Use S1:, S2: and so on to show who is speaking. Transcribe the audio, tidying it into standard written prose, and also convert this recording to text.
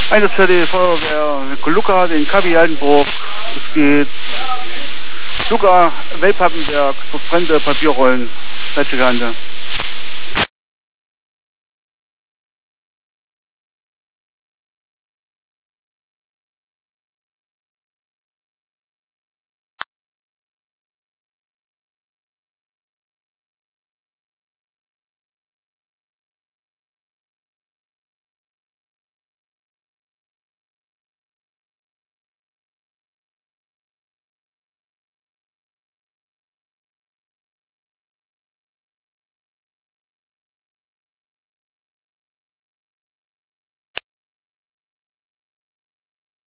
S1: Eines für die Feuerwehr Luca, den Kabi Altenburg. Es geht Luca, Wellpappenberg, verbrannte Papierrollen, letzte Kante.